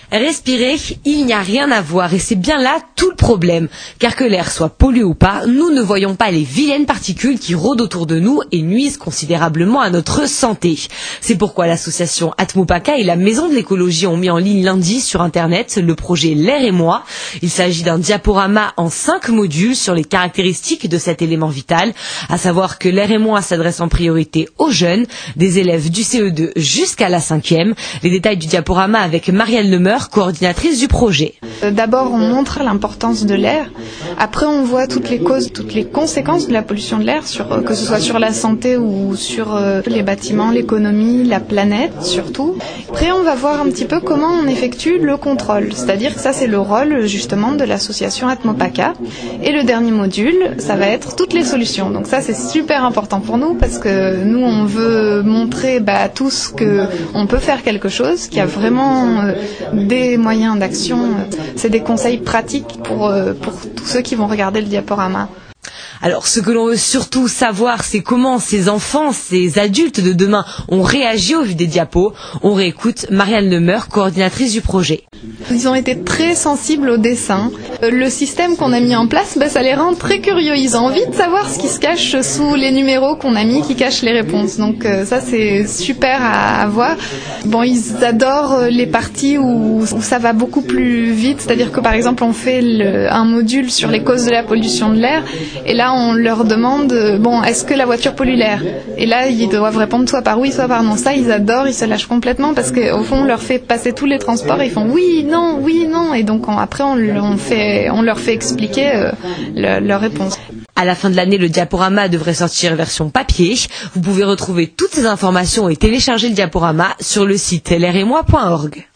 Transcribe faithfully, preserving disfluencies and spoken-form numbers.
Respirer, il n'y a rien à voir et c'est bien là tout le problème. Car que l'air soit pollué ou pas, nous ne voyons pas les vilaines particules qui rôdent autour de nous et nuisent considérablement à notre santé. C'est pourquoi l'association Atmopaka et la Maison de l'écologie ont mis en ligne lundi sur internet le projet L'air et moi. Il s'agit d'un diaporama en cinq modules sur les caractéristiques de cet élément vital, à savoir que L'air et moi s'adresse en priorité aux jeunes, des élèves du C E deux jusqu'à la cinquième. Les détails du diaporama avec Marielle Lemeur, coordinatrice du projet. D'abord, on montre l'importance de l'air. Après, on voit toutes les causes, toutes les conséquences de la pollution de l'air, sur, que ce soit sur la santé ou sur euh, les bâtiments, l'économie, la planète surtout. Après, on va voir un petit peu comment on effectue le contrôle. C'est-à-dire que ça, c'est le rôle justement de l'association Atmopaka. Et le dernier module, ça va être toutes les solutions. Donc ça, c'est super important pour nous parce que nous, on veut montrer bah, à tous qu'on peut faire quelque chose, qu'il y a vraiment euh, des moyens d'action. C'est des conseils pratiques pour, euh, pour tous ceux qui vont regarder le diaporama. Alors, ce que l'on veut surtout savoir, c'est comment ces enfants, ces adultes de demain ont réagi au vu des diapos. On réécoute Marielle Lemeur, coordinatrice du projet. Ils ont été très sensibles au dessin. Le système qu'on a mis en place, ben, ça les rend très curieux. Ils ont envie de savoir ce qui se cache sous les numéros qu'on a mis qui cachent les réponses. Donc euh, ça, c'est super à, à voir. Bon, ils adorent les parties où, où ça va beaucoup plus vite. C'est-à-dire que par exemple, on fait le, un module sur les causes de la pollution de l'air. Et là, on leur demande, bon, est-ce que la voiture pollue l'air? Et là, ils doivent répondre soit par oui, soit par non. Ça, ils adorent, ils se lâchent complètement parce qu'au fond, on leur fait passer tous les transports et ils font oui, non, oui, non. Et donc, on, après, on, on, fait, on leur fait expliquer euh, le, leur réponse. À la fin de l'année, le diaporama devrait sortir version papier. Vous pouvez retrouver toutes ces informations et télécharger le diaporama sur le site l'air et moi point org.